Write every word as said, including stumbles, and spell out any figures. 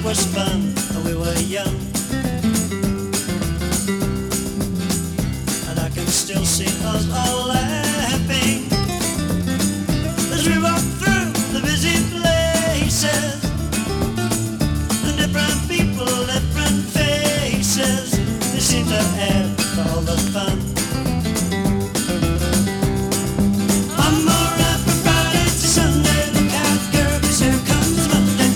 was fun when we were young, and I can still see us all laugh.